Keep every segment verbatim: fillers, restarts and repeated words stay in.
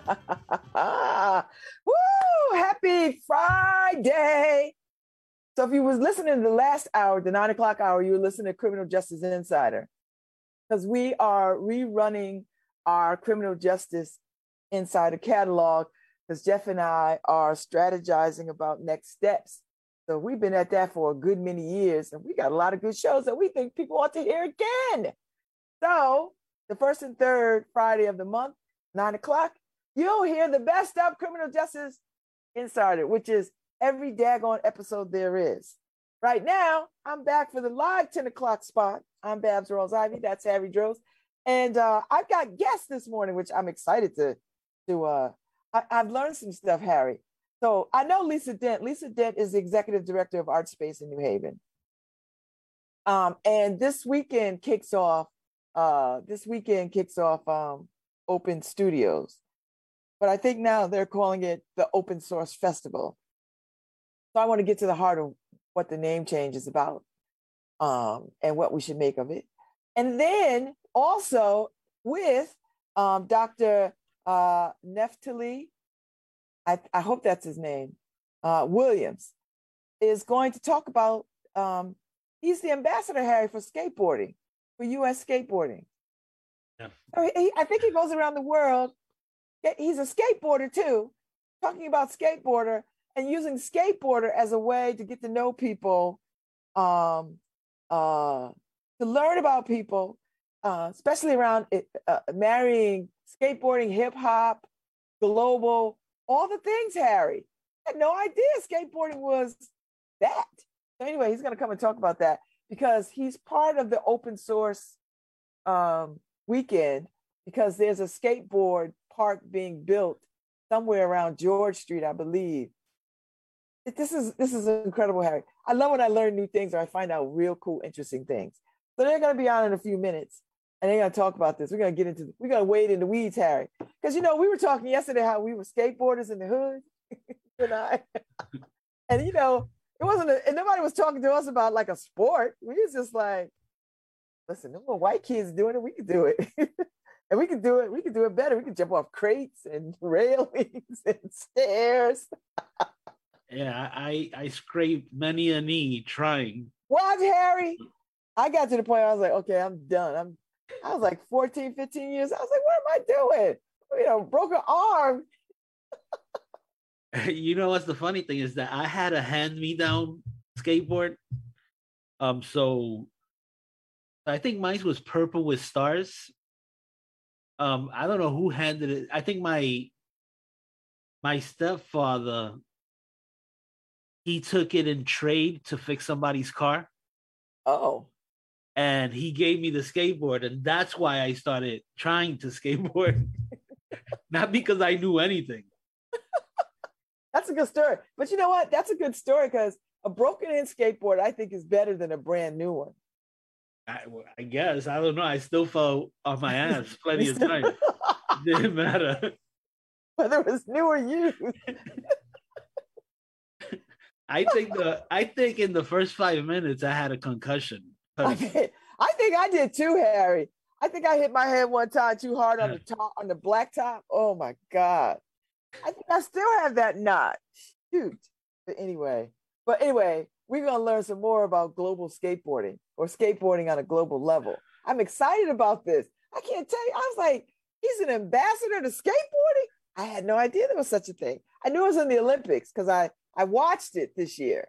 Woo! Happy Friday. So if you was listening to the last hour, the nine o'clock hour, you were listening to Criminal Justice Insider, because we are rerunning our Criminal Justice Insider catalog, because Jeff and I are strategizing about next steps. So we've been at that for a good many years, and we got a lot of good shows that we think people ought to hear again. So the first and third Friday of the month, nine o'clock, you'll hear the best of Criminal Justice Insider, which is every daggone episode there is. Right now, I'm back for the live ten o'clock spot. I'm Babs Rawls-Ivy. That's Harry Droz. And uh, I've got guests this morning, which I'm excited to, to uh, I, I've learned some stuff, Harry. So I know Lisa Dent. Lisa Dent is the executive director of Art Space in New Haven. Um, and this weekend kicks off, uh, this weekend kicks off um, Open Studios. But I think now they're calling it the Open Source Festival. So I want to get to the heart of what the name change is about, um, and what we should make of it. And then also with um, Doctor Uh, Neftali, I, I hope that's his name, uh, Williams, is going to talk about, um, he's the ambassador, Harry, for skateboarding, for U S skateboarding. Yeah. So he, I think he goes around the world. He's a skateboarder too, talking about skateboarder and using skateboarder as a way to get to know people, um, uh, to learn about people, uh, especially around it, uh, marrying skateboarding, hip hop, global, all the things, Harry. I had no idea skateboarding was that. So anyway, he's going to come and talk about that because he's part of the open source um, weekend, because there's a skateboard park being built somewhere around George Street, I believe. This is this is incredible, Harry. I love when I learn new things or I find out real cool, interesting things. So they're going to be on in a few minutes, and they're going to talk about this. We're going to get into, we're going to wade in the weeds, Harry, because you know we were talking yesterday how we were skateboarders in the hood, you and I, and you know it wasn't, a, and nobody was talking to us about like a sport. We was just like, listen, no more white kids doing it, we could do it. And we could do it, we could do it better. We could jump off crates and railings and stairs. Yeah, I I scraped many a knee trying. Watch, Harry. I got to the point where I was like, okay, I'm done. I'm I was like fourteen, fifteen years. I was like, what am I doing? You know, broken arm. You know what's the funny thing is that I had a hand-me-down skateboard. Um, so I think mine was purple with stars. Um, I don't know who handed it. I think my my stepfather, he took it in trade to fix somebody's car. Oh. And he gave me the skateboard, and that's why I started trying to skateboard. Not because I knew anything. That's a good story. But you know what? That's a good story because a broken-in skateboard, I think, is better than a brand new one. I, I guess. I don't know. I still fell on my ass plenty of times. Didn't matter. Whether it was new or used. I think the I think in the first five minutes I had a concussion. I think, I think I did too, Harry. I think I hit my head one time too hard on the top, on the blacktop. Oh my God. I think I still have that knot. Shoot. But anyway, but anyway, we're gonna learn some more about global skateboarding or skateboarding on a global level. I'm excited about this. I can't tell you. I was like, he's an ambassador to skateboarding. I had no idea there was such a thing. I knew it was in the Olympics because I I watched it this year.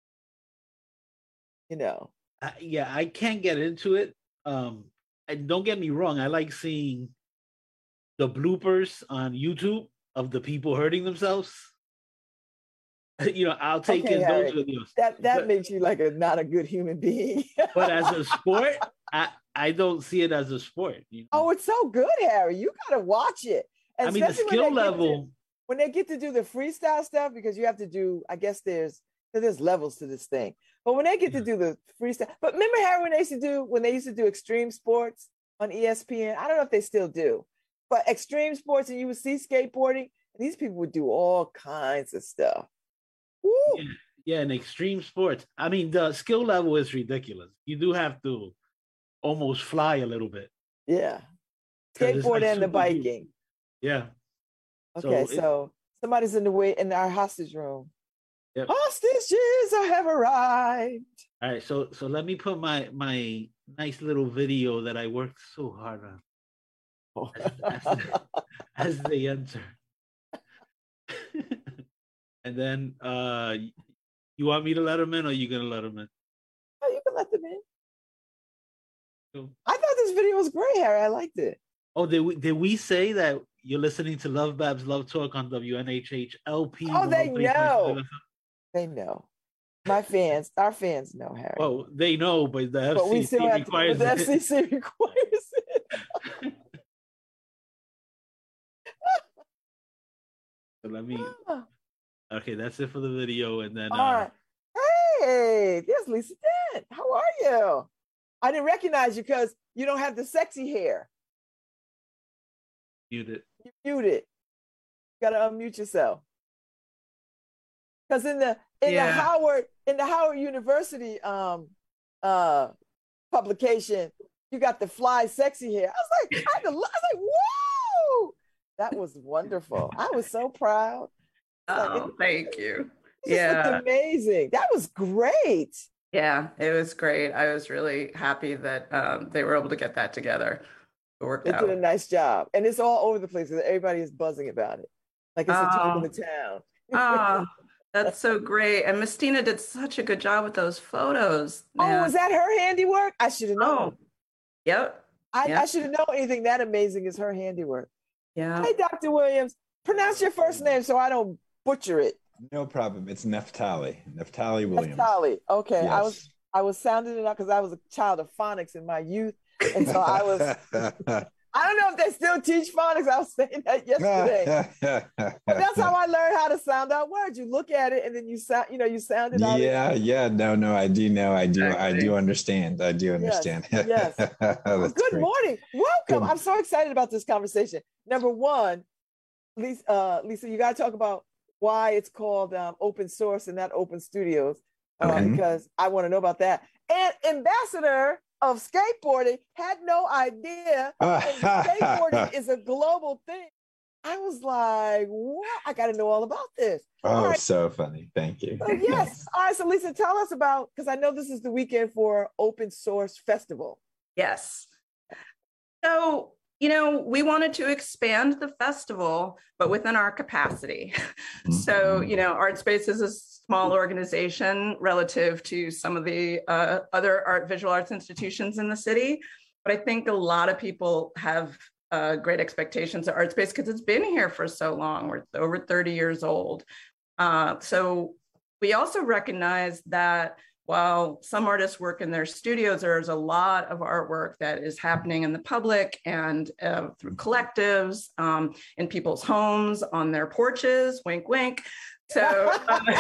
You know. Uh, yeah, I can't get into it. Um, and don't get me wrong, I like seeing the bloopers on YouTube of the people hurting themselves. You know, I'll take okay, in Harry, those videos. That that but, makes you like a not a good human being. But as a sport, I, I don't see it as a sport. You know? Oh, it's so good, Harry. You gotta watch it. And I mean, the skill level. To, when they get to do the freestyle stuff, because you have to do, I guess there's there's levels to this thing. But when they get to do the freestyle, but remember, Harry, when they used to do when they used to do extreme sports on E S P N, I don't know if they still do, but extreme sports, and you would see skateboarding, and these people would do all kinds of stuff. Woo. Yeah, yeah, in extreme sports. I mean, the skill level is ridiculous. You do have to almost fly a little bit. Yeah. Skateboard like and the biking. Huge. Yeah. Okay, So, it, so somebody's in the way in our hostage room. yep. Hostages have arrived. All right, so so let me put my my nice little video that I worked so hard on as, as, as they enter. And then uh you want me to let them in, or you gonna let them in? Oh, you can let them in. So, I thought this video was great, Harry. I liked it. oh, did we did we say that you're listening to Love Babs Love Talk on W N H H L P? Oh, they know. They know. My fans, our fans know, Harry. Well, they know, but the but F C C we still have requires to, but the it. F C C requires it. So let me. Okay, that's it for the video, and then. All uh, right. Hey, there's Lisa Dent. How are you? I didn't recognize you because you don't have the sexy hair. Mute it. You mute it. You gotta unmute yourself. Because in the in yeah. the Howard in the Howard University um uh publication, you got the fly sexy hair. I was like, I, I was like, whoa, that was wonderful. I was so proud. Oh, like, thank you. Yeah, looked amazing. That was great. Yeah, it was great. I was really happy that um, they were able to get that together. It worked they out. did a nice job, and it's all over the place. Everybody is buzzing about it, like it's oh. a talk of the town. Oh, that's so great. And Miss Tina did such a good job with those photos. Oh, man. Was that her handiwork? I should have known. Oh, yep. I, yep. I should have known anything that amazing is her handiwork. Yeah. Hey, Doctor Williams, pronounce your first name so I don't butcher it. No problem. It's Neftali. Neftali Williams. Neftali. Okay. Yes. I was I was sounding it out because I was a child of phonics in my youth. And so I was I don't know if they still teach phonics. I was saying that yesterday. But that's how I learned how to sound out words. You look at it and then you sound, you know, you sound it out. Yeah, yeah. No, no, I do know. I do, exactly. I do understand. I do understand. Yes. yes. Well, good great. morning. Welcome. Good. I'm so excited about this conversation. Number one, Lisa, uh, Lisa, you got to talk about why it's called um, open source and not open studios, uh, okay. because I want to know about that. And ambassador of skateboarding had no idea skateboarding is a global thing. I was like, what? I got to know all about this. Oh, right. So funny. Thank you. So, yes. All right. So Lisa, tell us about, because I know this is the weekend for Open Source Festival. Yes. So, you know, we wanted to expand the festival, but within our capacity. Mm-hmm. So, you know, ArtSpace is a small organization relative to some of the uh, other art, visual arts institutions in the city. But I think a lot of people have uh, great expectations of ArtSpace because it's been here for so long. We're over thirty years old. Uh, so we also recognize that while some artists work in their studios, there's a lot of artwork that is happening in the public and uh, through collectives, um, in people's homes, on their porches, wink, wink. So, uh,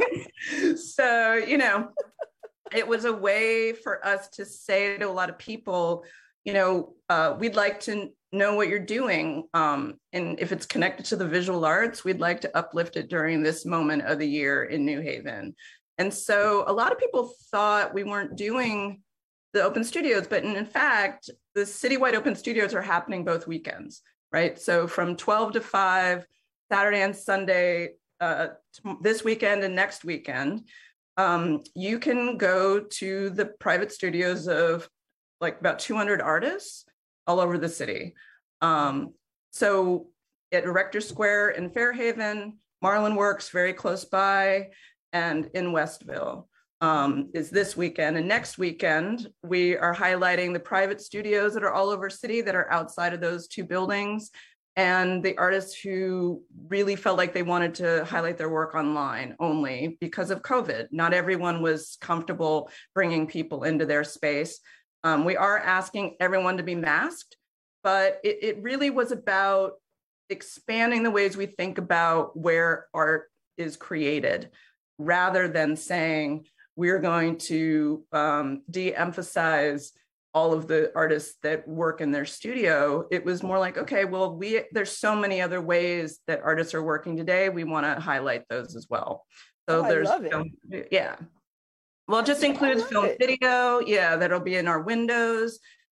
so, you know, it was a way for us to say to a lot of people, you know, uh, we'd like to know what you're doing. Um, and if it's connected to the visual arts, we'd like to uplift it during this moment of the year in New Haven. And so a lot of people thought we weren't doing the open studios, but in, in fact, the citywide open studios are happening both weekends, right? So from twelve to five, Saturday and Sunday, uh, this weekend and next weekend, um, you can go to the private studios of like about two hundred artists all over the city. Um, so at Rector Square in Fairhaven, Marlin Works very close by, and in Westville um, is this weekend. And next weekend, we are highlighting the private studios that are all over city that are outside of those two buildings, and the artists who really felt like they wanted to highlight their work online only because of COVID. Not everyone was comfortable bringing people into their space. Um, we are asking everyone to be masked, but it, it really was about expanding the ways we think about where art is created, rather than saying we're going to um, de-emphasize all of the artists that work in their studio. It was more like, okay, well, we there's so many other ways that artists are working today. We want to highlight those as well. So oh, there's, I love it. Film, yeah. Well, it just includes film, it. video. Yeah, that'll be in our windows.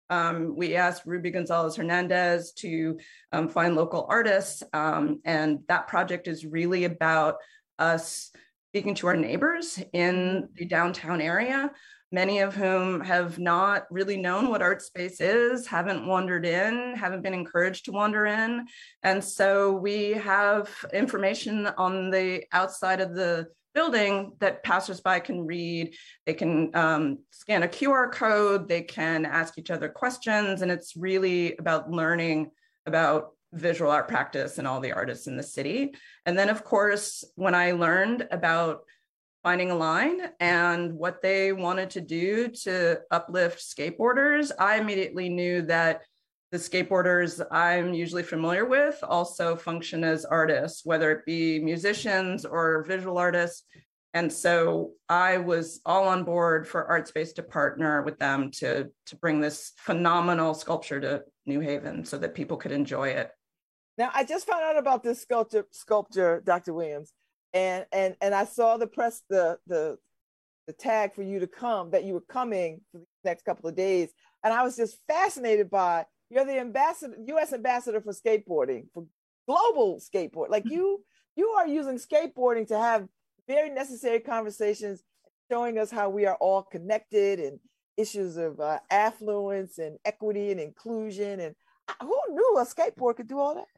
Um, we asked Ruby Gonzalez Hernandez to um, find local artists. Um, and that project is really about us speaking to our neighbors in the downtown area, many of whom have not really known what Artspace is, haven't wandered in, haven't been encouraged to wander in. And so we have information on the outside of the building that passersby can read. They can um, scan a Q R code, they can ask each other questions, and it's really about learning about visual art practice and all the artists in the city. And then, of course, when I learned about Finding a Line and what they wanted to do to uplift skateboarders, I immediately knew that the skateboarders I'm usually familiar with also function as artists, whether it be musicians or visual artists. And so I was all on board for Artspace to partner with them to, to bring this phenomenal sculpture to New Haven so that people could enjoy it. Now, I just found out about this sculpture, sculpture, Doctor Williams, and and and I saw the press, the the the tag for you to come, that you were coming for the next couple of days, and I was just fascinated by. You're the ambassador, U S ambassador for skateboarding, for global skateboard. Like you, you are using skateboarding to have very necessary conversations, showing us how we are all connected and issues of uh, affluence and equity and inclusion. And who knew a skateboard could do all that?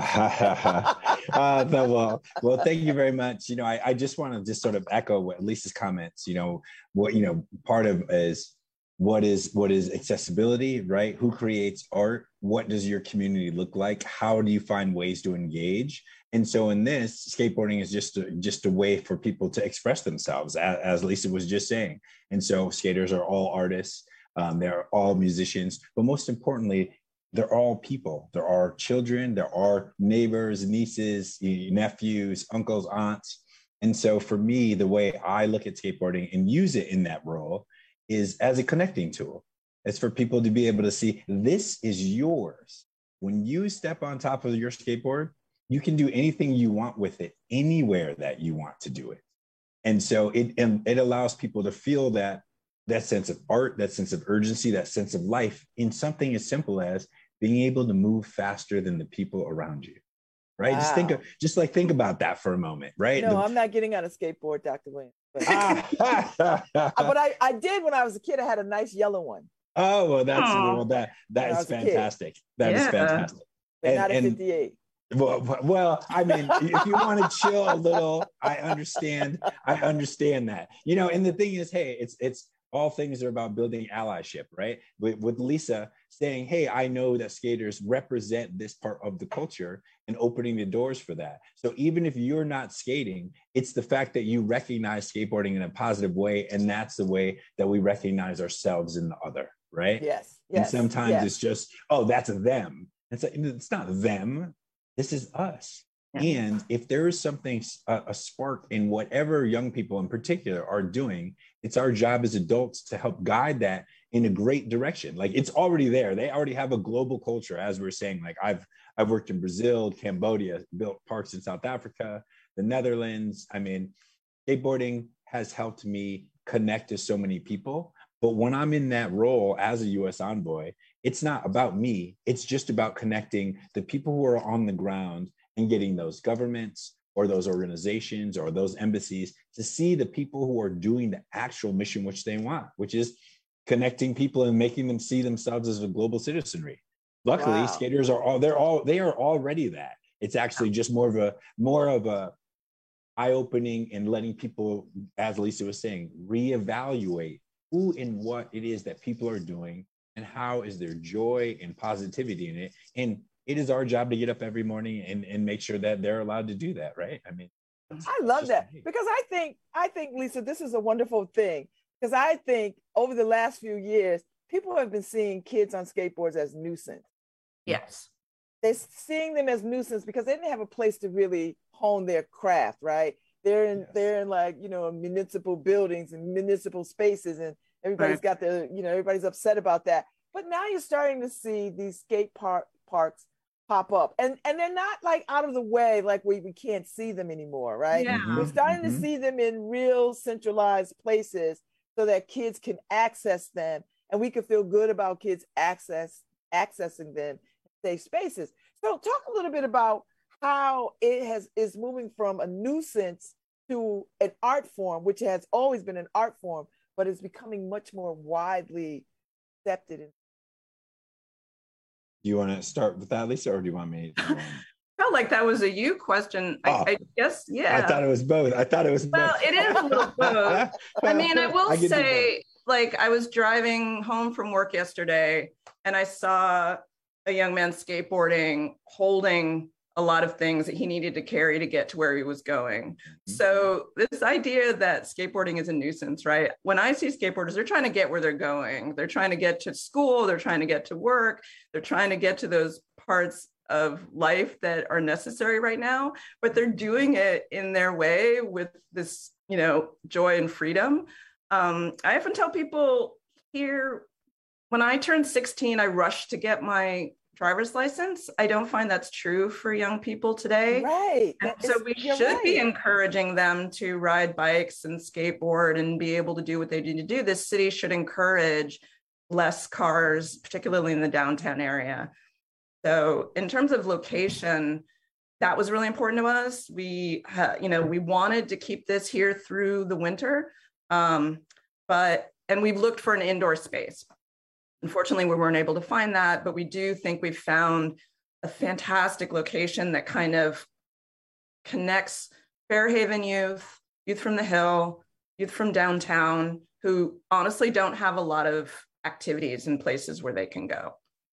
Uh, uh, well, well, thank you very much. You know, I, I just want to just sort of echo what Lisa's comments. You know, what you know, part of is. What is what is accessibility, right? Who creates art? What does your community look like? How do you find ways to engage? And so in this, skateboarding is just a, just a way for people to express themselves, as, as Lisa was just saying. And so skaters are all artists, um, they're all musicians, but most importantly, they're all people. There are children, there are neighbors, nieces, nephews, uncles, aunts. And so for me, the way I look at skateboarding and use it in that role is as a connecting tool. It's for people to be able to see, this is yours. When you step on top of your skateboard, you can do anything you want with it, anywhere that you want to do it. And so it, and it allows people to feel that, that sense of art, that sense of urgency, that sense of life in something as simple as being able to move faster than the people around you. Right? Wow. Just think of, just like think about that for a moment, right? No, the, I'm not getting on a skateboard, Doctor Williams. But, but I, I did when I was a kid. I had a nice yellow one. Oh, well, that's well, that that is fantastic. That yeah. is fantastic. But and, not a fifty-eight. Well, well, I mean, if you want to chill a little, I understand. I understand that. You know, and the thing is, hey, it's it's all things are about building allyship, right? With, with Lisa saying, hey, I know that skaters represent this part of the culture and opening the doors for that. So even if you're not skating, it's the fact that you recognize skateboarding in a positive way. And that's the way that we recognize ourselves in the other, right? Yes. yes and sometimes yes. it's just, oh, that's them. It's, like, it's not them. This is us. Yeah. And if there is something, a, a spark in whatever young people in particular are doing, it's our job as adults to help guide that in a great direction. Like it's already there. They already have a global culture, as we're saying. Like I've I've worked in Brazil, Cambodia, built parks in South Africa, the Netherlands. I mean, skateboarding has helped me connect to so many people. But when I'm in that role as a U S envoy, it's not about me. It's just about connecting the people who are on the ground and getting those governments or those organizations or those embassies to see the people who are doing the actual mission which they want, which is connecting people and making them see themselves as a global citizenry. Luckily, wow. skaters are all they're all they are already that. It's actually just more of a more of a eye-opening and letting people, as Lisa was saying, reevaluate who and what it is that people are doing and how is their joy and positivity in it. And it is our job to get up every morning and, and make sure that they're allowed to do that, right? I mean, I love that amazing. because I think, I think, Lisa, this is a wonderful thing because I think over the last few years, people have been seeing kids on skateboards as nuisance. Yes. They're seeing them as nuisance because they didn't have a place to really hone their craft, right? They're in, yes. they're in like, you know, municipal buildings and municipal spaces and everybody's right. got the, you know, everybody's upset about that. But now you're starting to see these skate park parks pop up and and they're not like out of the way like we, we can't see them anymore, right? Yeah. We're starting mm-hmm. to see them in real centralized places so that kids can access them and we can feel good about kids access accessing them in safe spaces. So talk a little bit about how it has is moving from a nuisance to an art form, which has always been an art form, but is becoming much more widely accepted. Do you want to start with that, Lisa, or do you want me to? Felt like that was a you question. I, Oh, I guess, yeah. I thought it was both. I thought it was well, both. it is a little both. I mean, I will I can do say, like, I was driving home from work yesterday and I saw a young man skateboarding, holding a lot of things that he needed to carry to get to where he was going. Mm-hmm. So this idea that skateboarding is a nuisance, right? When I see skateboarders, they're trying to get where they're going. They're trying to get to school. They're trying to get to work. They're trying to get to those parts of life that are necessary right now, but they're doing it in their way with this, you know, joy and freedom. Um, I often tell people here, when I turned sixteen, I rushed to get my driver's license. I don't find that's true for young people today. Right. And so we should right. be encouraging them to ride bikes and skateboard and be able to do what they need to do. This city should encourage less cars, particularly in the downtown area. So in terms of location, that was really important to us. We, uh, you know, we wanted to keep this here through the winter, um, but, and we've looked for an indoor space. Unfortunately, we weren't able to find that, but we do think we've found a fantastic location that kind of connects Fairhaven youth, youth from the Hill, youth from downtown, who honestly don't have a lot of activities and places where they can go.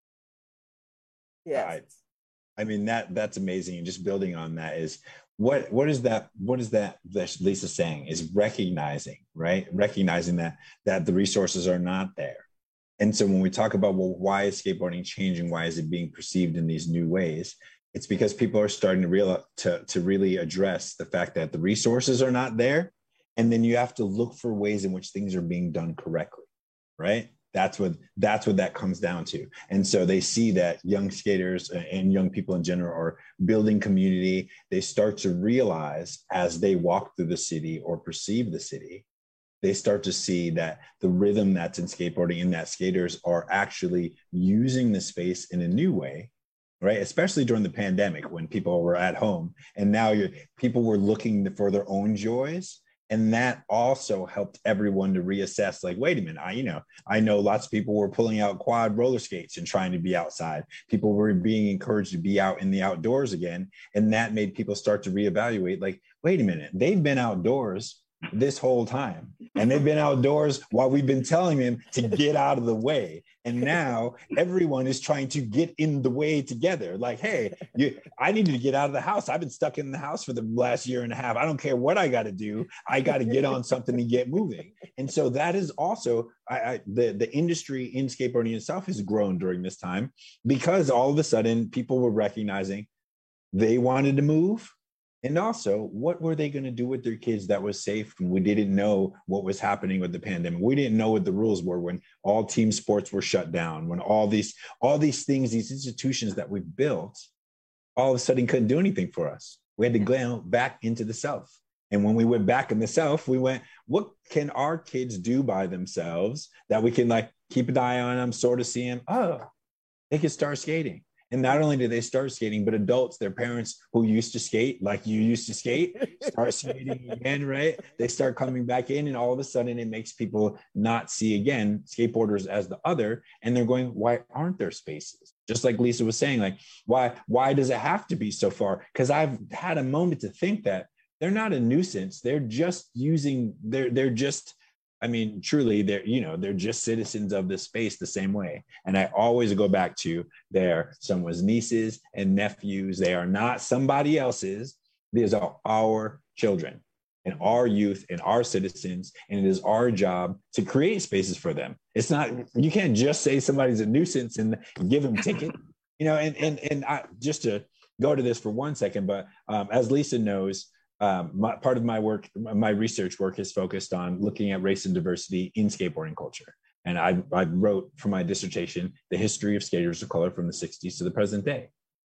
Yeah, I, I mean, that that's amazing. And just building on that is what what is that what is that that Lisa's saying is recognizing, right? Recognizing that that the resources are not there. And so when we talk about, well, why is skateboarding changing? Why is it being perceived in these new ways? It's because people are starting to realize to, to really address the fact that the resources are not there. And then you have to look for ways in which things are being done correctly, right? That's what that's what that comes down to. And so they see that young skaters and young people in general are building community. They start to realize as they walk through the city or perceive the city, they start to see that the rhythm that's in skateboarding and that skaters are actually using the space in a new way, right? Especially during the pandemic when people were at home and now you're, people were looking for their own joys. And that also helped everyone to reassess, like, wait a minute, I, you know, I know lots of people were pulling out quad roller skates and trying to be outside. People were being encouraged to be out in the outdoors again. And that made people start to reevaluate, like, wait a minute, they've been outdoors this whole time. And they've been outdoors while we've been telling them to get out of the way. And now everyone is trying to get in the way together. Like, hey, you, I needed to get out of the house. I've been stuck in the house for the last year and a half. I don't care what I got to do. I got to get on something to get moving. And so that is also, I, I, the, the industry in skateboarding itself has grown during this time because all of a sudden people were recognizing they wanted to move. And also, what were they going to do with their kids that was safe when we didn't know what was happening with the pandemic? We didn't know what the rules were when all team sports were shut down, when all these, all these things, these institutions that we built, all of a sudden couldn't do anything for us. We had to go back into the self. And when we went back in the self, we went, what can our kids do by themselves that we can like keep an eye on them, sort of see them? Oh, they can start skating. And not only do they start skating, but adults, their parents who used to skate, like you used to skate, start skating again, right? They start coming back in and all of a sudden it makes people not see again skateboarders as the other. And they're going, why aren't there spaces? Just like Lisa was saying, like, why, why does it have to be so far? Because I've had a moment to think that they're not a nuisance. They're just using, they're, they're just, I mean, truly, they're, you know, they're just citizens of this space the same way. And I always go back to they're someone's nieces and nephews. They are not somebody else's. These are our children and our youth and our citizens. And it is our job to create spaces for them. It's not, you can't just say somebody's a nuisance and give them a ticket, you know, and, and, and I, just to go to this for one second, but um, as Lisa knows, Um, my, part of my work, my research work is focused on looking at race and diversity in skateboarding culture. And I, I wrote for my dissertation, the history of skaters of color from the sixties to the present day.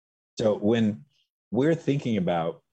So when we're thinking about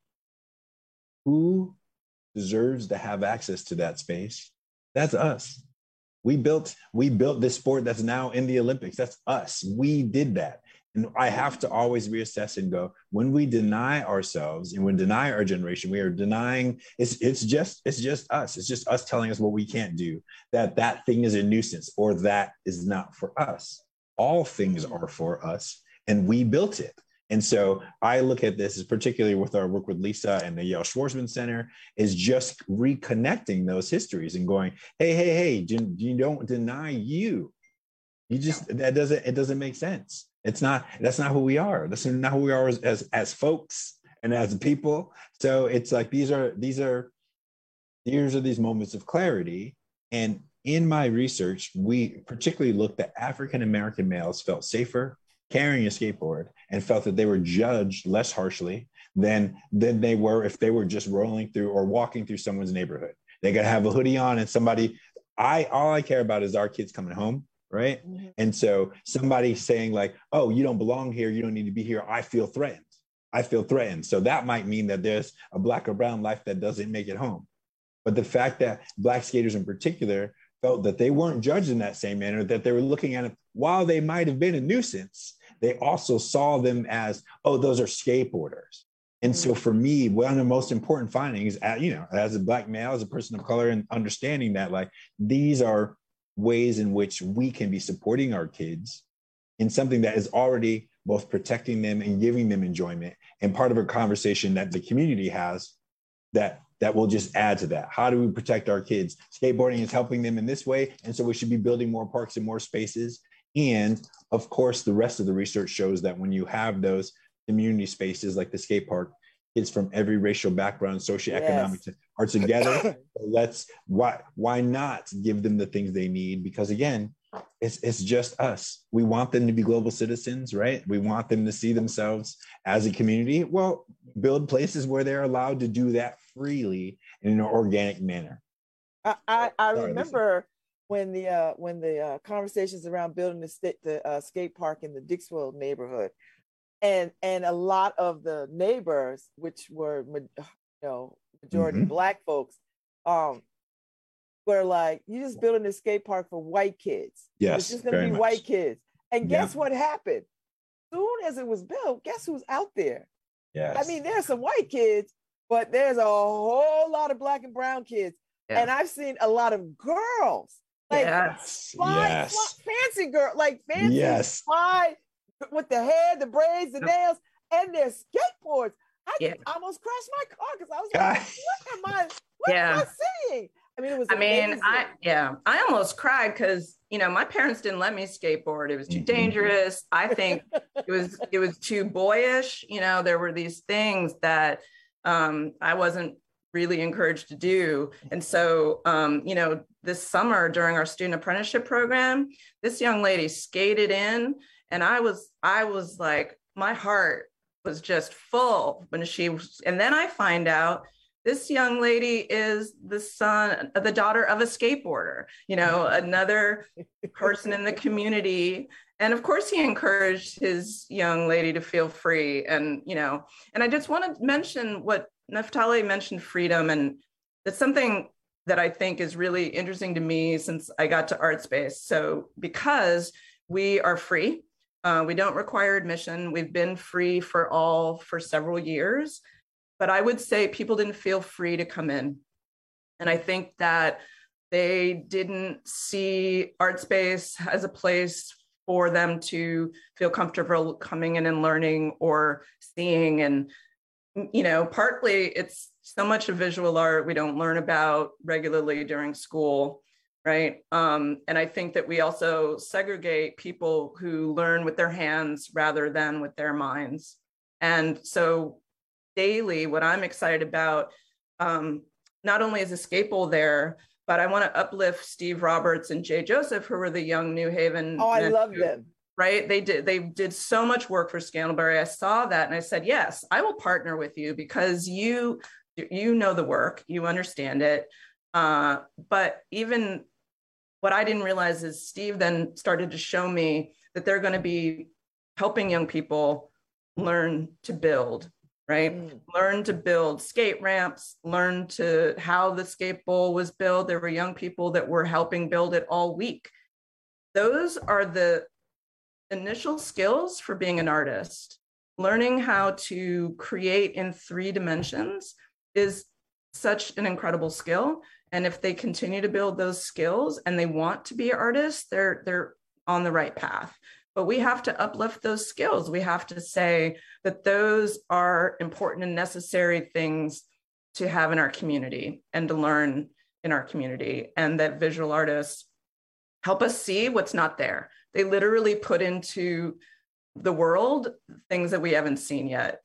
who deserves to have access to that space, that's us. We built we built this sport that's now in the Olympics. That's us. We did that. And I have to always reassess and go, when we deny ourselves and when we deny our generation, we are denying it's it's just it's just us. It's just us telling us what we can't do, that that thing is a nuisance or that is not for us. All things are for us and we built it. And so I look at this as particularly with our work with Lisa and the Yale Schwarzman Center is just reconnecting those histories and going, hey, hey, hey, you don't deny you. You just, that doesn't, it doesn't make sense. It's not, that's not who we are. That's not who we are as, as, as folks and as people. So it's like, these are, these are, these are these moments of clarity. And in my research, we particularly looked at African-American males felt safer carrying a skateboard and felt that they were judged less harshly than, than they were if they were just rolling through or walking through someone's neighborhood. They got to have a hoodie on and somebody, I, all I care about is our kids coming home. Right. Mm-hmm. And so somebody saying like, oh, you don't belong here. You don't need to be here. I feel threatened. I feel threatened. So that might mean that there's a Black or brown life that doesn't make it home. But the fact that Black skaters in particular felt that they weren't judged in that same manner, that they were looking at it, while they might have been a nuisance, they also saw them as, oh, those are skateboarders. And so for me, one of the most important findings, you know, as a Black male, as a person of color, and understanding that like these are ways in which we can be supporting our kids in something that is already both protecting them and giving them enjoyment, and part of a conversation that the community has that that will just add to that. How do we protect our kids? Skateboarding is helping them in this way, and so we should be building more parks and more spaces. And of course, the rest of the research shows that when you have those community spaces like the skate park, kids from every racial background, socioeconomic, yes, are together. Let's why why not give them the things they need? Because again, it's it's just us. We want them to be global citizens, right? We want them to see themselves as a community. Well, build places where they're allowed to do that freely in an organic manner. I I, I Sorry, remember listen. when the uh, when the uh, conversations around building the st- the uh, skate park in the Dixwell neighborhood. And and a lot of the neighbors, which were you know majority mm-hmm. Black folks, um, were like, "You just building a skate park for white kids. Yes, it's just gonna be much. white kids." And guess yeah. what happened? Soon as it was built, guess who's out there? Yes. I mean, there's some white kids, but there's a whole lot of Black and brown kids, yeah. and I've seen a lot of girls, like yes, fly, yes. fly, fancy girl, like fancy yes. fly. With the hair, the braids, the nails, and their skateboards. I yeah. almost crashed my car because I was like, what am I, what yeah. am I seeing? I mean, it was I amazing. mean, I, yeah, I almost cried because, you know, my parents didn't let me skateboard. It was too mm-hmm. dangerous. I think it was, it was too boyish. You know, there were these things that um, I wasn't really encouraged to do. And so, um, you know, this summer during our student apprenticeship program, this young lady skated in. And I was, I was like, my heart was just full when she was, and then I find out this young lady is the son, the daughter of a skateboarder, you know, another person in the community. And of course he encouraged his young lady to feel free. And, you know, and I just want to mention what Naftali mentioned, freedom. And that's something that I think is really interesting to me since I got to ArtSpace. So because we are free, Uh, we don't require admission. We've been free for all for several years, but I would say people didn't feel free to come in. And I think that they didn't see ArtSpace as a place for them to feel comfortable coming in and learning or seeing. And, you know, partly it's so much of visual art we don't learn about regularly during school. Right. Um, and I think that we also segregate people who learn with their hands rather than with their minds. And so daily, what I'm excited about, um, not only is Escape Bowl there, but I want to uplift Steve Roberts and Jay Joseph, who were the young New Haven. Oh, I love them. Right. They did. They did so much work for Scantlebury. I saw that and I said, yes, I will partner with you because you, you know the work, you understand it. Uh, but even what I didn't realize is Steve then started to show me that they're going to be helping young people learn to build, right? Mm. Learn to build skate ramps, learn to how the skate bowl was built. There were young people that were helping build it all week. Those are the initial skills for being an artist. Learning how to create in three dimensions is such an incredible skill. And if they continue to build those skills and they want to be artists, they're, they're on the right path. But we have to uplift those skills. We have to say that those are important and necessary things to have in our community and to learn in our community, and that visual artists help us see what's not there. They literally put into the world things that we haven't seen yet.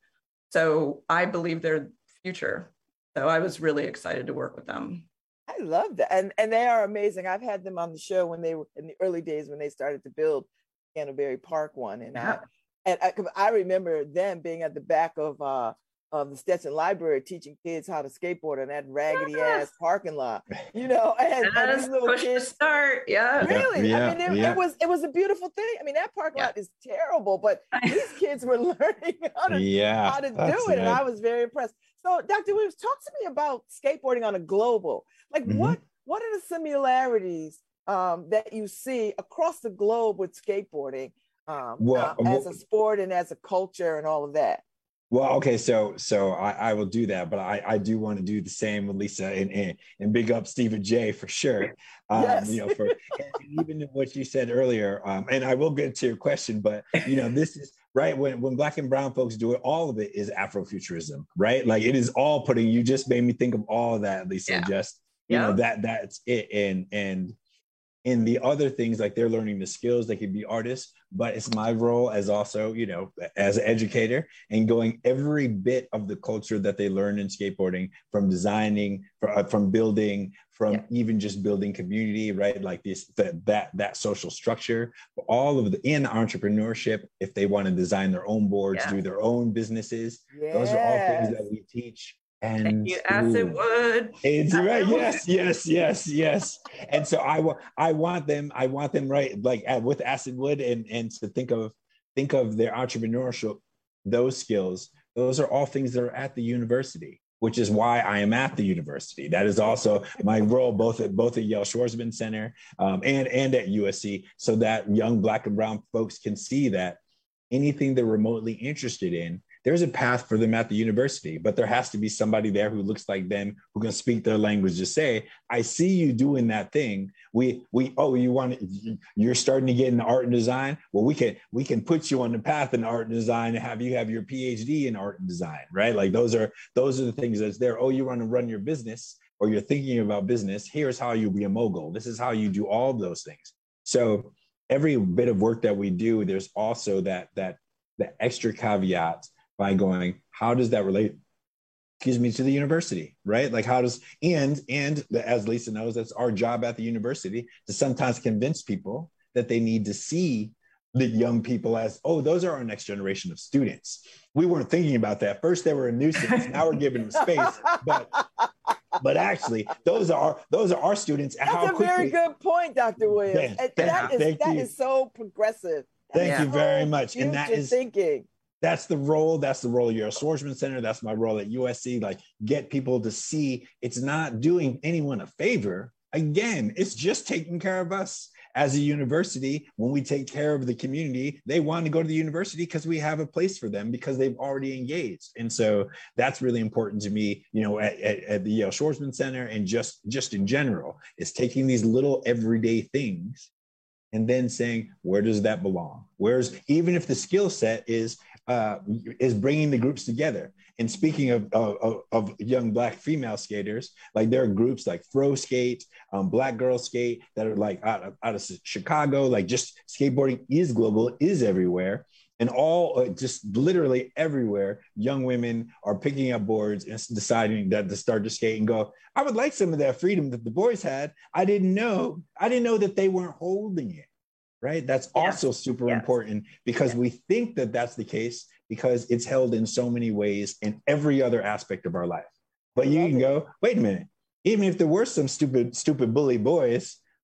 So I believe they're the future. So I was really excited to work with them. I love that. And and they are amazing. I've had them on the show when they were in the early days when they started to build Canterbury Park one. And Yeah. I and I, I remember them being at the back of uh of the Stetson Library teaching kids how to skateboard in that raggedy Yes. ass parking lot. You know, and, and Yes, these little push to kids. start. Yeah. Really? Yeah, I mean, it, yeah. it was it was a beautiful thing. I mean, that parking Yeah. lot is terrible, but these kids were learning how to Yeah, how to do that's it, and it. I was very impressed. So, Doctor Williams, talk to me about skateboarding on a global. Like, Mhm. what what are the similarities um, that you see across the globe with skateboarding um, Well, uh, as well- a sport and as a culture and all of that? Well, okay, so so I, I will do that, but I, I do want to do the same with Lisa and and, and big up Stephen J for sure. Um, Yes. You know, for and even what you said earlier, um, and I will get to your question, but you know, this is right when when Black and Brown folks do it, all of it is Afrofuturism, right? Like it is all putting. You just made me think of all of that, Lisa. Yeah. Just you Yeah. know that that's it, and and. And the other things, like they're learning the skills, they can be artists, but it's my role as also, you know, as an educator and going every bit of the culture that they learn in skateboarding, from designing, from, from building, from Yeah. even just building community, right? Like this, that, that, that social structure, all of the, in entrepreneurship, if they want to design their own boards, Yeah. do their own businesses, Yes. those are all things that we teach. And Thank you, Acid ooh, Wood. it's right. Acid Wood. Yes, yes, yes, yes. And so I want, I want them, I want them right, like uh, with Acid Wood, and and to think of, think of their entrepreneurship, those skills. Those are all things that are at the university, which is why I am at the university. That is also my role, both at both at Yale Schwarzman Center um, and and at U S C, so that young Black and Brown folks can see that anything they're remotely interested in, there's a path for them at the university, but there has to be somebody there who looks like them, who can speak their language to say, I see you doing that thing. We, we, oh, you want to, you're starting to get into art and design. Well, we can, we can put you on the path in art and design and have you have your PhD in art and design, right? Like those are, those are the things that's there. Oh, you want to run your business, or you're thinking about business. Here's how you be a mogul. This is how you do all of those things. So every bit of work that we do, there's also that, that, the extra caveat by going, how does that relate, excuse me, to the university, right? Like how does, and, and as Lisa knows, that's our job at the university, to sometimes convince people that they need to see the young people as, oh, those are our next generation of students. We weren't thinking about that. First, they were a nuisance. Now we're giving them space. But but actually, those are those are our students. That's how a quickly, very good point, Doctor Williams. Thank- And thank- that is thank that you. is so progressive. That Thank is you so very much. And that future is thinking. that's the role. That's the role of your Schwarzman Center. That's my role at U S C. Like, get people to see it's not doing anyone a favor. Again, it's just taking care of us as a university. When we take care of the community, they want to go to the university because we have a place for them, because they've already engaged. And so that's really important to me, you know, at, at, at the Yale Schwarzman Center, and just, just in general, is taking these little everyday things and then saying, where does that belong? Where's, even if the skill set is, uh, is bringing the groups together. And speaking of, of, of young Black female skaters, like there are groups like Fro Skate, um, Black Girl Skate, that are like out of, out of Chicago. Like, just skateboarding is global, is everywhere. And all, uh, just literally everywhere, young women are picking up boards and deciding that to start to skate and go, I would like some of that freedom that the boys had. I didn't know, I didn't know that they weren't holding it, right? That's Yes. also super Yes. important, because Yes. we think that that's the case because it's held in so many ways in every other aspect of our life. But you Love can it. go, wait a minute, even if there were some stupid, stupid bully boys,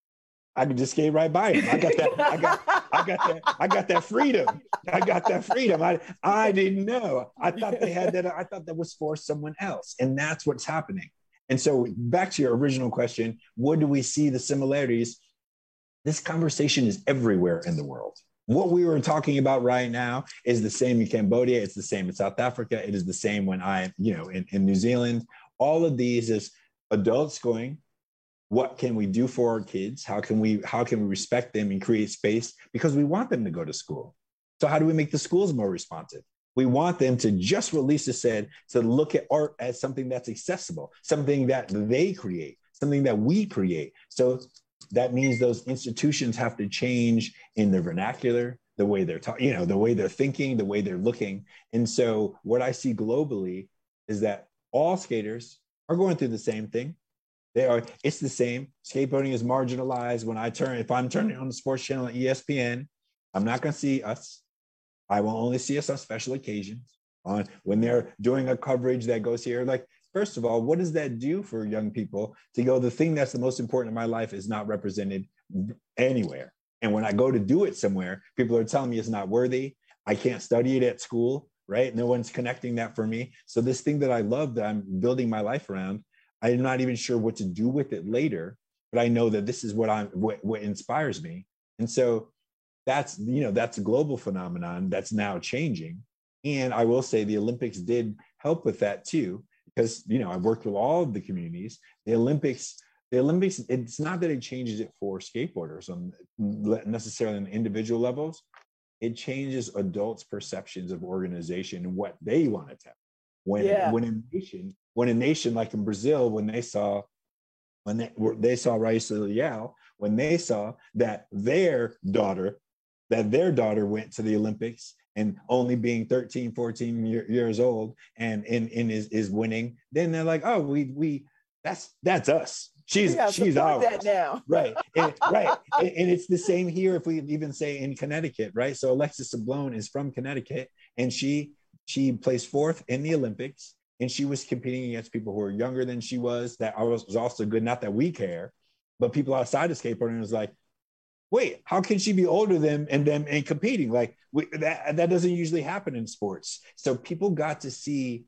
I could just skate right by him. I got that. I got. I got that. I got that freedom. I got that freedom. I. I didn't know. I thought they had that. I thought that was for someone else, and that's what's happening. And so, back to your original question, what do we see the similarities? This conversation is everywhere in the world. What we were talking about right now is the same in Cambodia. It's the same in South Africa. It is the same when I, you know, in, in New Zealand. All of these is adults going, what can we do for our kids? How can we, how can we respect them and create space? Because we want them to go to school. So how do we make the schools more responsive? We want them to, just what Lisa said, to look at art as something that's accessible, something that they create, something that we create. So that means those institutions have to change in their vernacular, the way they're talking, you know, the way they're thinking, the way they're looking. And so what I see globally is that all skaters are going through the same thing. They are, it's the same. Skateboarding is marginalized. When I turn, if I'm turning on the sports channel at E S P N, I'm not going to see us. I will only see us on special occasions, on when they're doing a coverage that goes here. Like, first of all, what does that do for young people to go, the thing that's the most important in my life is not represented anywhere. And when I go to do it somewhere, people are telling me it's not worthy. I can't study it at school, right? No one's connecting that for me. So this thing that I love, that I'm building my life around, I'm not even sure what to do with it later, but I know that this is what I'm, what, what inspires me. And so that's, you know, that's a global phenomenon that's now changing. And I will say the Olympics did help with that too, because, you know, I've worked with all of the communities. The Olympics, the Olympics, it's not that it changes it for skateboarders on necessarily on individual levels. It changes adults' perceptions of organization and what they want to tell. When, yeah. when a nation, when a nation like in Brazil, when they saw, when they, they saw Raíssa Leal, when they saw that their daughter, that their daughter went to the Olympics and only being thirteen, fourteen year, years old and in, in is, is winning, then they're like, oh, we, we, that's, that's us. She's, she's ours. That now. Right. And, right. And, and it's the same here. If we even say in Connecticut, right? So Alexis Sablone is from Connecticut, and she, she placed fourth in the Olympics, and she was competing against people who were younger than she was. That was, was also good. Not that we care, but people outside of skateboarding was like, wait, how can she be older than and them and competing? Like we, that, that doesn't usually happen in sports. So people got to see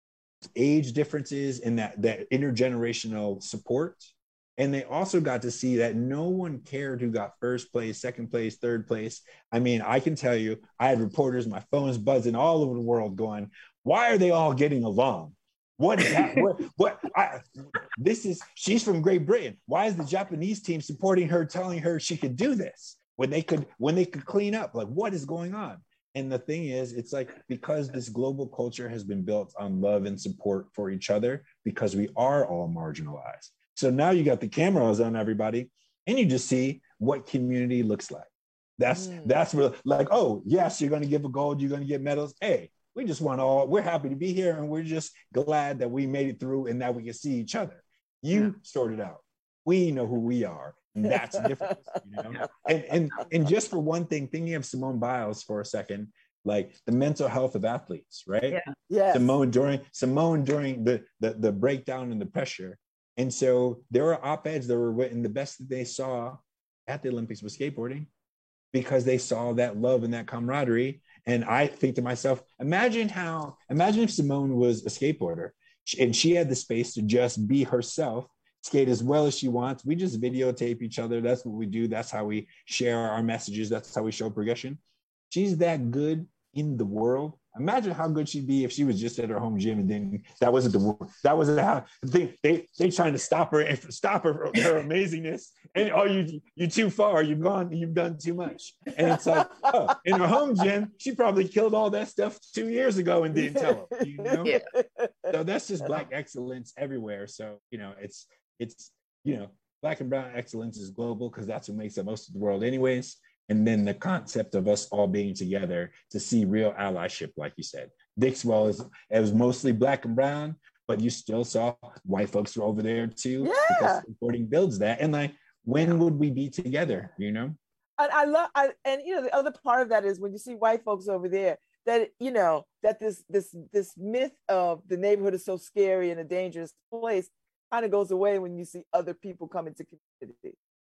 age differences in that, that intergenerational support. And they also got to see that no one cared who got first place, second place, third place. I mean, I can tell you, I had reporters, my phone's buzzing all over the world going, why are they all getting along? What is that? what, what I, this is, she's from Great Britain. Why is the Japanese team supporting her, telling her she could do this when they could, when they could clean up? Like, what is going on? And the thing is, it's like, because this global culture has been built on love and support for each other, because we are all marginalized. So now you got the cameras on everybody, and you just see what community looks like. That's, mm. that's real, like, oh, yes, you're going to give a gold, you're going to get medals. Hey, we just want all, we're happy to be here, and we're just glad that we made it through and that we can see each other. You yeah. sorted out. We know who we are, and that's different. You know? And, and, and just for one thing, thinking of Simone Biles for a second, like the mental health of athletes, right? Yeah. Yes. Simone during, Simone during the, the, the breakdown and the pressure. And so there were op-eds that were written, the best that they saw at the Olympics was skateboarding, because they saw that love and that camaraderie. And I think to myself, imagine how, imagine if Simone was a skateboarder and she had the space to just be herself, skate as well as she wants. We just videotape each other. That's what we do. That's how we share our messages. That's how we show progression. She's that good in the world. Imagine how good she'd be if she was just at her home gym, and then that wasn't the that wasn't how they they they trying to stop her and stop her her amazingness. And oh, you you too far. You've gone. You've done too much. And it's like, oh, in her home gym, she probably killed all that stuff two years ago and didn't tell her. You know. Yeah. So that's just Black excellence everywhere. So you know, it's it's you know, Black and brown excellence is global, because that's what makes up most of the world, anyways. And then the concept of us all being together to see real allyship, like you said. Dixwell is, it was mostly Black and brown, but you still saw white folks were over there too. Yeah. Because supporting builds that. And like, when would we be together, you know? And I love, I, and you know, the other part of that is when you see white folks over there, that, you know, that this, this, this myth of the neighborhood is so scary and a dangerous place kind of goes away when you see other people come into community.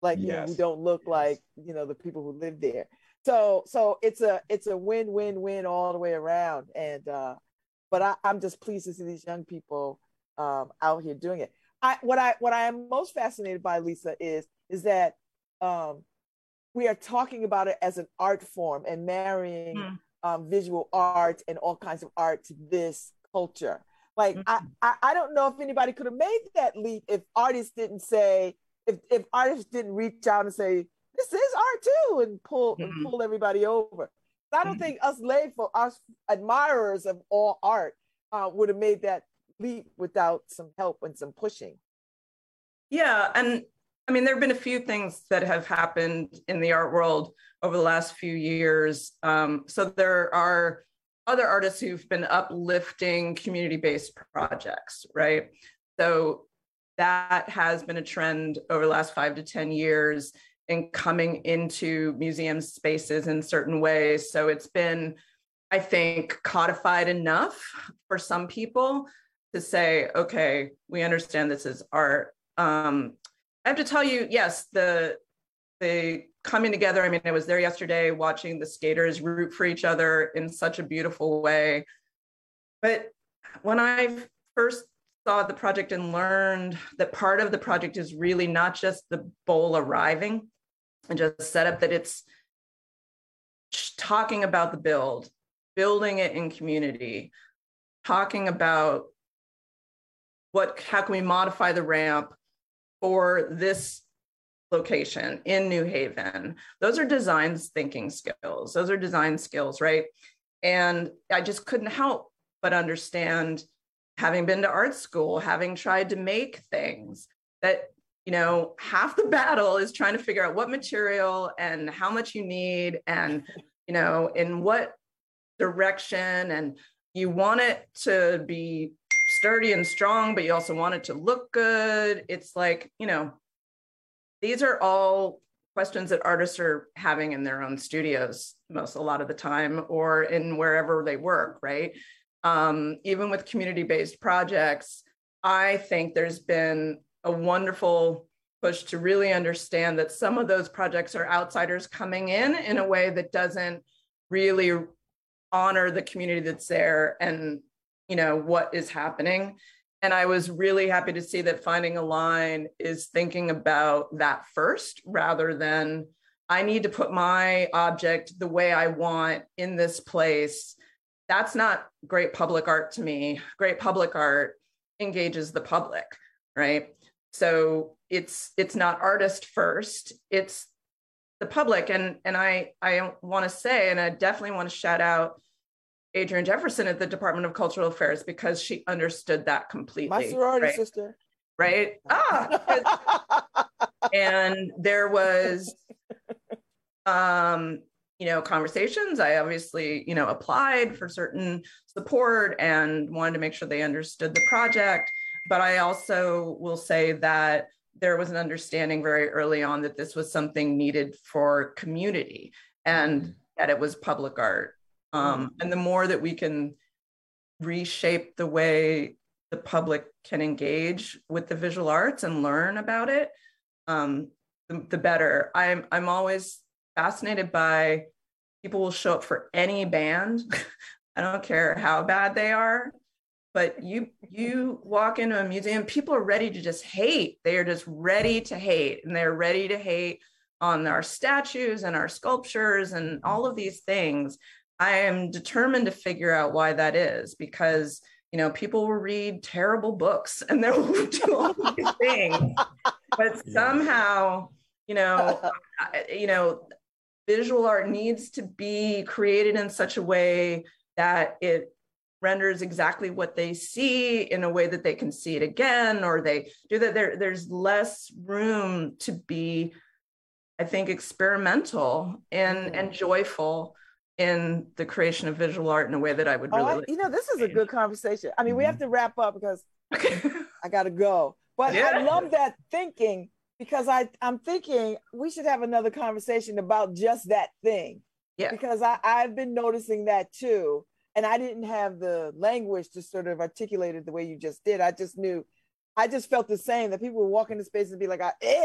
like, you know, Yes. who don't look Yes. like, you know, the people who live there. So, so it's a, it's a win, win, win all the way around. And, uh, but I, I'm just pleased to see these young people um, out here doing it. I, what I, what I am most fascinated by, Lisa, is, is that um, we are talking about it as an art form and marrying mm. um, visual art and all kinds of art to this culture. Like, mm-hmm. I, I, I don't know if anybody could have made that leap if artists didn't say, if, if artists didn't reach out and say, this is art too, and pull, mm-hmm. and pull everybody over. I don't mm-hmm. think us lay for us admirers of all art uh, would have made that leap without some help and some pushing. Yeah, and I mean, there have been a few things that have happened in the art world over the last few years. Um, so there are other artists who've been uplifting community-based projects, right? So that has been a trend over the last five to ten years in coming into museum spaces in certain ways. So it's been, I think, codified enough for some people to say, okay, we understand this is art. Um, I have to tell you, yes, the the coming together. I mean, I was there yesterday watching the skaters root for each other in such a beautiful way. But when I first saw the project and learned that part of the project is really not just the bowl arriving and just set up, that it's talking about the build, building it in community, talking about what, how can we modify the ramp for this location in New Haven. Those are design thinking skills. Those are design skills, right? And I just couldn't help but understand, having been to art school, having tried to make things, that, you know, half the battle is trying to figure out what material and how much you need and, you know, in what direction. And you want it to be sturdy and strong, but you also want it to look good. It's like, you know, these are all questions that artists are having in their own studios most a lot of the time, or in wherever they work, right? Um, even with community-based projects, I think there's been a wonderful push to really understand that some of those projects are outsiders coming in in a way that doesn't really honor the community that's there and, you know, what is happening. And I was really happy to see that Finding a Line is thinking about that first, rather than, I need to put my object the way I want in this place. That's not great public art to me. Great public art engages the public, right? So it's it's not artist first, it's the public. And, and I, I want to say, and I definitely want to shout out Adrienne Jefferson at the Department of Cultural Affairs, because she understood that completely. My sorority right? sister. Right? Ah, and there was, um, you know, conversations. I obviously, you know, applied for certain support and wanted to make sure they understood the project. But I also will say that there was an understanding very early on that this was something needed for community and that it was public art. Um, and the more that we can reshape the way the public can engage with the visual arts and learn about it, um, the, the better. I'm, I'm always fascinated by people will show up for any band. I don't care how bad they are, but you, you walk into a museum, people are ready to just hate. They are just ready to hate, and they're ready to hate on our statues and our sculptures and all of these things. I am determined to figure out why that is, because, you know, people will read terrible books and they'll do all these things, but somehow, you know, you know, visual art needs to be created in such a way that it renders exactly what they see in a way that they can see it again, or they do that. There, there's less room to be, I think, experimental and, mm-hmm. and joyful in the creation of visual art in a way that I would really, oh, I, you know, this is a good conversation. I mean, mm-hmm. we have to wrap up because I got to go. But yeah. I love that thinking, because I, I'm thinking we should have another conversation about just that thing. Yeah. Because I, I've been noticing that too. And I didn't have the language to sort of articulate it the way you just did. I just knew, I just felt the same, that people would walk into space and be like, eh,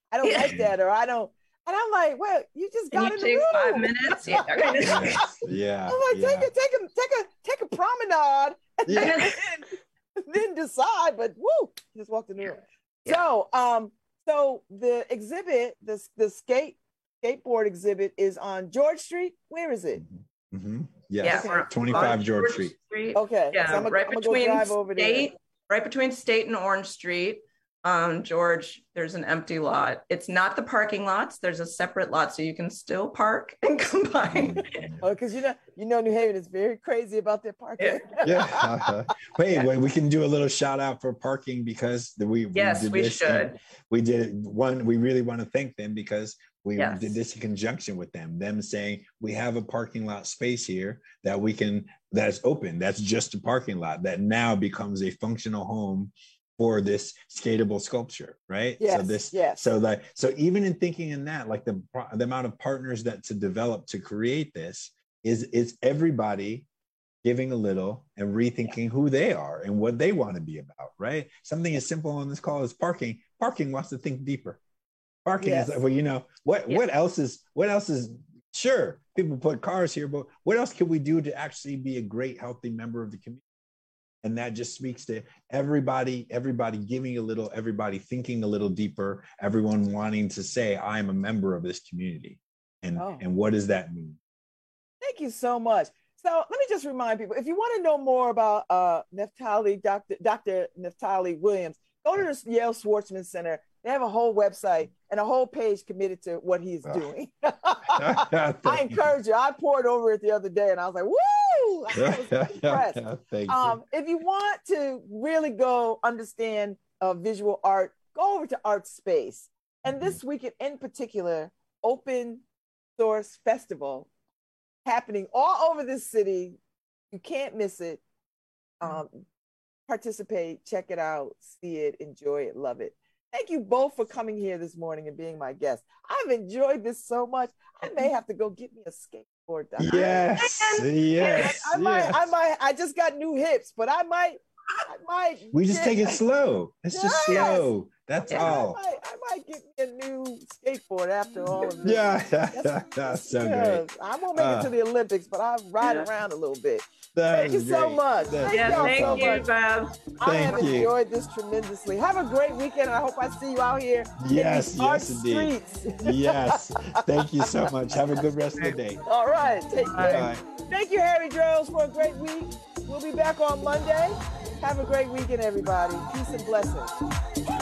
I don't Yeah. like that, or I don't. And I'm like, well, you just Can got you in the take room. five minutes? Yeah. Yes, yeah. I'm like, yeah. take a take a take a take a promenade and Yeah. then, then decide. But woo, just walked in the room. Yeah. So um, so the exhibit, the the skate skateboard exhibit is on George Street. Where is it? Mm-hmm. Yes. Yeah, we're on twenty-five George Street. Okay. Yeah, so I'm gonna, right I'm gonna between go drive over State, there. right between State and Orange Street. Um, George, there's an empty lot. It's not the parking lots. There's a separate lot, so you can still park and combine. Oh, because you know, you know, New Haven is very crazy about their parking. Yeah. Uh-huh. Wait, wait, we can do a little shout out for parking because the, we, we Yes, did we this should. and we did it. One, we really want to thank them because we Yes. did this in conjunction with them, them saying we have a parking lot space here that we can, that's open. That's just a parking lot that now becomes a functional home for this skatable sculpture, right? Yes, so this, yes. so like, so even in thinking in that, like the, the amount of partners that to develop to create this is, is everybody giving a little and rethinking who they are and what they want to be about, right? Something as simple on this call as parking. Parking wants to think deeper. Parking Yes. is like, well, you know, what, Yeah. what else is, what else is, sure, people put cars here, but what else can we do to actually be a great, healthy member of the community? And that just speaks to everybody, everybody giving a little, everybody thinking a little deeper, everyone wanting to say, I'm a member of this community. And, Oh. and what does that mean? Thank you so much. So let me just remind people, if you want to know more about uh, Neftali, Doctor Doctor Neftali Williams, go to the Yale Schwartzman Center. They have a whole website and a whole page committed to what he's Oh. doing. I encourage you. I poured over it the other day and I was like, woo! I was impressed. Thank Um, if you want to really go understand uh, visual art, go over to Art Space. And this weekend in particular, Open Source Festival happening all over this city. You can't miss it. Um, participate, check it out, see it, enjoy it, love it. Thank you both for coming here this morning and being my guest. I've enjoyed this so much. I may have to go get me a skateboard. Doc. Yes, yes, I might, yes. I might, I just got new hips, but I might, I might. We just get- take it slow. It's just Yes. slow. That's Yeah. I all. might, I might get me a new skateboard after all of this. Yeah, That's- that's so great. Yes, I won't make Uh, it to the Olympics, but I'll ride Yeah. around a little bit. That Thank you is so great. much. That's Thank Yeah, y'all thank so you, much. Bev. I have Thank you. enjoyed this tremendously. Have a great weekend, and I hope I see you out here Yes, in the art yes, indeed. streets. Yes. Thank you so much. Have a good rest of the day. All right, take care. Bye. Thank you, Harry Drills, for a great week. We'll be back on Monday. Have a great weekend, everybody. Peace and blessings.